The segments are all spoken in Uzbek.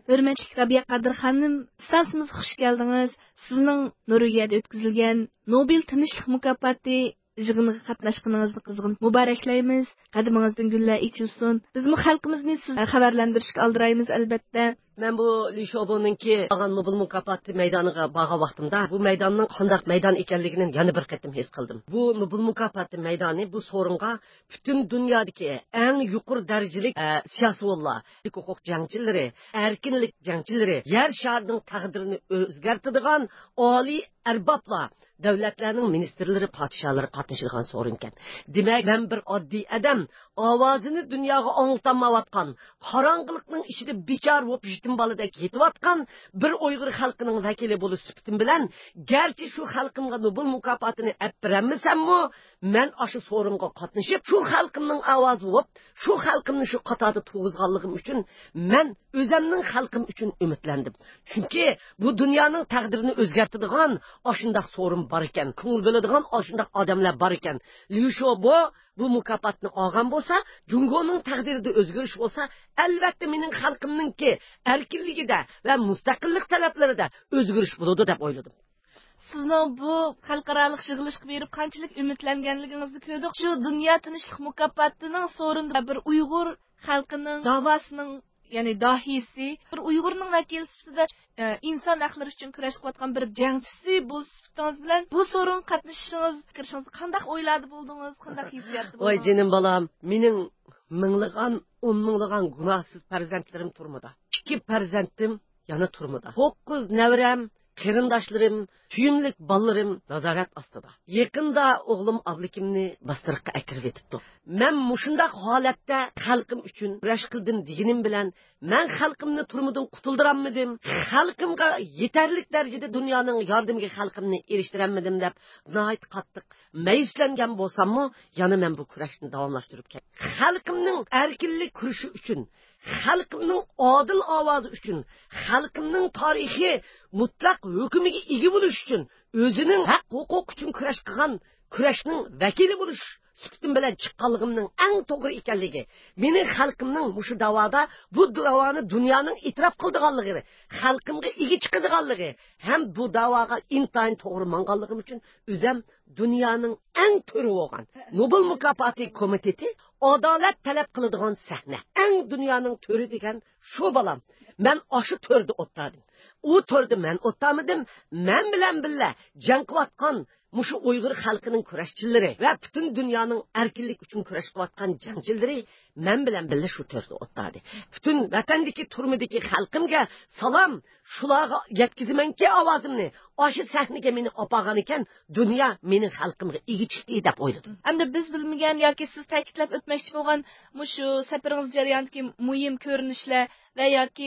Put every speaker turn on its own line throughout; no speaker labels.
Hürmetli Rabia Kadir Hanım, stansımız hoş geldiniz. Sizning Norvegiyada o'tkazilgan Nobel tinchlik mukofoti yig'iniga qatnashganingizni qizg'in muboraklaymiz. Qadimingizdan gullar ichilsin. Bizmi xalqimizni siz xabarlantirishga oldiraymiz albatta.
Men bu Lishoboninki olgan Nobel mukofoti maydoniga borgan vaqtimda bu maydonning qanday maydon ekanligini yana bir qatim his qildim. Bu Nobel mukofoti maydoni bu so'ringa butun dunyodagi eng yuqori darajali siyosatchilar, huquq jangchilari, erkinlik jangchilari, yer sharining taqdirini o'zgartiradigan oliy arboblar, davlatlarning ministrlari, podshohlari qatnashadigan so'rin ekan. Demak, men bir oddiy odam ovozini dunyoga anglatamayotgan, qorong'ilikning ichida bechor bo'lib yetim boladek yetayotgan bir Uyg'ur xalqining vakili bo'lib sifatim bilan, garchi shu xalqimga Nobel mukofotini olib bermasam-mu, men o'sha so'ringa qatnashib, shu xalqimning ovozi bo'lib, shu xalqimni shu qatorda tug'izganligim uchun men o'zimning xalqim uchun umidlandim. Chunki bu dunyoning taqdirini o'zgartiradigan oshundoq so'rin bor ekan, ko'ngil bo'ladigan oshundoq odamlar bor ekan. Lishobo bu mukofotni olgan bo'lsa, Jungoning taqdirida o'zgarish bo'lsa, albatta mening xalqimningki erkinligida va mustaqillik talablarida o'zgarish bo'ladi deb o'yladim.
Sizning bu xalqaro yig'ilishga berib qanchalik umidlanganligingizni ko'rdik. Shu dunyo tinchlik mukofotining so'rinda bir Uyg'ur xalqining davosining, ya'ni dohiysi, bir Uyg'urning vakili sifatida inson haqlari uchun kurashayotgan bir jangchisi bo'lsangiz bilan bu so'rin qatnashishingiz, kirishingiz qanday o'yladi bo'ldingiz, qanday hissiyatda bo'ldingiz?
Voy jinim balam, mening minglagan, o'n minglagan gunohsiz farzandlarim turmada. 2 farzandim yana turmada. 9 navram, qarindoshlarim, suyimlik bolalarım nazorat ostida. Yaqinda o'g'lim Ablikimni bastiriqqa akirib etibdi. Men mushundaq holatda xalqim uchun kurash qildim deganim bilan, men xalqimni turmudan qutuldirammidim, xalqimga yetarli darajada dunyoning yordamiga xalqimni erishtirammidim deb nihoyat qattiq mayuslangan bo'lsam-mu, yana men bu kurashni davomlashtirib keldim. Xalqimning erkinlik kurashi uchun, xalqimning odil ovozi uchun, xalqimning tarixiy mutlaq hukmiga ega bo'lish uchun, o'zining haq huquq uchun kurash qilgan kurashning vakili bo'lish sifatim bilan chiqqanligimning eng to'g'ri ekanligi, mening xalqimning mushu davoda bu davoni dunyoning e'tirof qildiganligi, xalqimga ega chiqadiganligi ham bu davoga intayin to'g'ri manganligim uchun o'zim dunyoning eng to'ri bo'lgan Nobel mukofoti komiteti adolat talab qiladigan sahna, eng dunyoning to'ri degan shu balam. Men o'sha to'rda o'tdim. U to'rda men o'tamidim. Men bilan birga jang qilayotgan mushu Uyg'ur xalqining kurashchilari va butun dunyoning erkinlik uchun kurash qilayotgan jangchilari men bilan birga shu to'rda o'tadi. Butun vatandagi turmidagi xalqimga salom, shularga yetkazamanki ovozimni. O'sha sahnaga meni opagan ekan, dunyo mening xalqimga ega chiqdi deb o'yladim.
Hamda biz bilmagan yoki siz ta'kidlab o'tmoqchi bo'lgan mushu safaringiz jarayonidagi muhim ko'rinishlar va yoki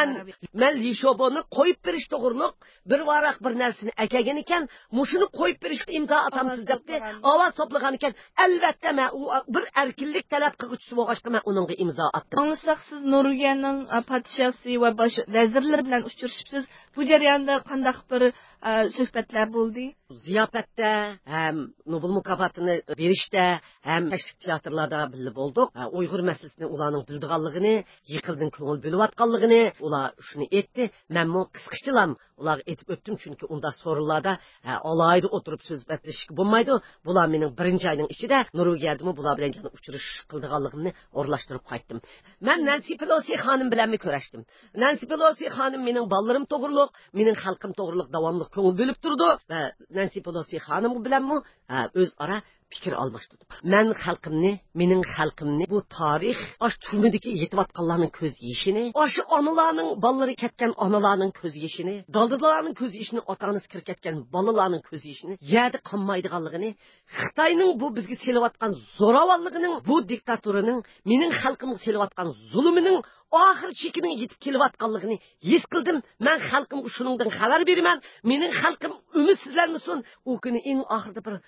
men Lishoboni qo'yib berish to'g'riliq bir varaq bir narsani akagan ekan, mushuni qo'yib berishga imzo atamsiz debdi, ovoz to'plagan ekan. Albatta men u bir erkinlik talab qiluvchisi bo'lg'achqa men uningga imzo atdim.
Anlasak siz Norvegiyaning podshosi va bosh vazirlar bilan uchrashibsiz. Bu jarayonda qanday bir suhbatlar bo'ldi?
Ziyofatda ham Nobel mukofotini berishda ham tashkil teatrlarda birga bo'ldik. Uyg'ur masalasini ularning bildiganligini, yiqildan ko'ngil bo'layotganligini ular shuni aytdi. Menmi qisqachalam ularga aytib o'tdim, chunki unda so'rinlarda alayda o'tirib so'z batlashga bo'lmaydi. Bular mening birinchi oyning ichida Norvegiyada bular bilan yana uchrashish qildiganligimni o'rlashtirib qaytdim. Men Nancy Pelosi xonim bilan ko'rashdim. Nancy Pelosi xonim mening bolalarim to'g'riliq, mening xalqim to'g'riliq davomli ko'ngil bo'lib turdi va Nancy Pelosi xonim bilanmi o'zaro fikr almashtirdik. Men xalqimni, mening xalqimni bu tarix, osh turmidagi yetayotganlarning ko'z yeshini, osh onalarning bolalari ketgan onalarning ko'z yeshini, daldalarning ko'z yeshini, ota-onasi kirib ketgan bolalarning ko'z yeshini, yerda qolmaydiganligini, Xitoyning bu bizga selayotgan zo'ravonligining, bu diktaturining mening xalqimga selayotgan zulmining oxir chekining yetib kelayotganligini his qildim. Men xalqimga shuningdan xabar beraman. Mening xalqim umidsizlanmasin. U kuni eng oxirda bir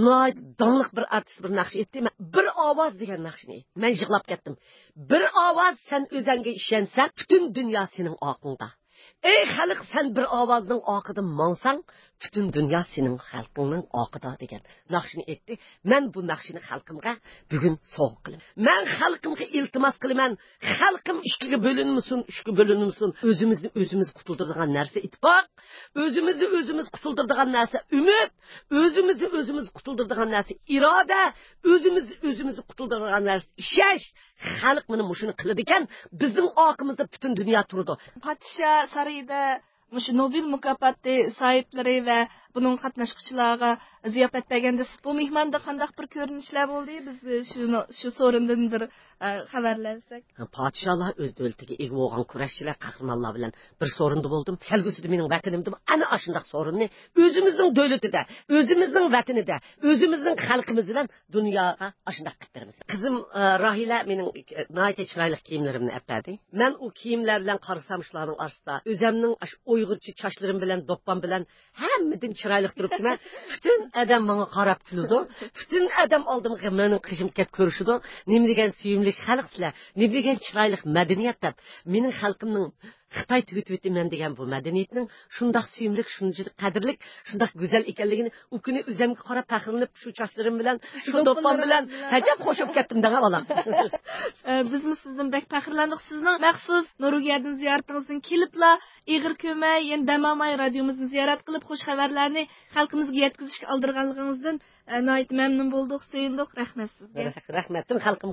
donliq bir artist bir naqsh aytdi. Bir ovoz degan naqshni aytdi. Men yig'lab ketdim. Bir ovoz, sen o'zingga ishonsan, butun dunyo sening oqingda. Ey xalq, sen bir ovozning oqidan mansang, butun dunyo sening xalqingning oqida degan naqshini aytdi. Men bu naqshini xalqimga bugun sovg'a qilaman. Men xalqimga iltimos qilaman. Xalqim ikkiga bo'linmasin, uchga bo'linmasin. O'zimizni o'zimiz qutuldiradigan narsa ittifoq, o'zimizni o'zimiz qutuldiradigan narsa umid, o'zimizni o'zimiz qutuldiradigan narsa iroda, o'zimizni o'zimiz qutuldiradigan narsa ishonch. Xalq mana shuni qiladi ekan, bizning oqimizda butun dunyo turadi.
Podsho sarayida shu Nobel mukofoti sohiblari va buning qatnashuvchilariga ziyofat berganda bu mehmonda qanday bir ko'rinishlar bo'ldi? Biz shu so'rindan bir xabarlansak.
Podsholar o'z davlatiga ega bo'lgan kurashchilar, qahramonlar bilan bir so'rinda bo'ldim. Kelgusida mening vatanimda ana shunday so'rinni o'zimizning davlatida, o'zimizning vatanida, o'zimizning xalqimiz bilan dunyoga shunday qilib beramiz. Qizim Rahila mening nihoyat chiroyli kiyimlarimni apadi. Men u kiyimlar bilan qarasam shularning orasida o'zimning Uyg'urcha chochlarim bilan, doppam bilan hammadan chiroyli turibman. Butun odam menga qarab kuladi. Butun odam oldimga meni qishim kelib ko'rishidi. Nima degan suyimli xalqsizlar, nima degan chiroyli madaniyat deb. Mening xalqimning Xitoy tugitman degan bu madaniyatning shundoq suyimlik, shunchalik qadrlik, shundoq go'zal ekanligini u kuni o'zimga qarab faxrlanib shu chochlarim bilan, shu doppam bilan hajab qo'shib ketdim degan bolam.
Biz sizdan bek faxrlandik. Sizning maxsus Nurgiyadin ziyoratingizdan kelibla Ig'ir Ko'may, yana Damamay radiomizni ziyorat qilib xush xabarlarni xalqimizga yetkazishga oldirganligingizdan nihoyat mamnun bo'ldik, suyundik. Rahmat sizga.
Rahmatim xalqim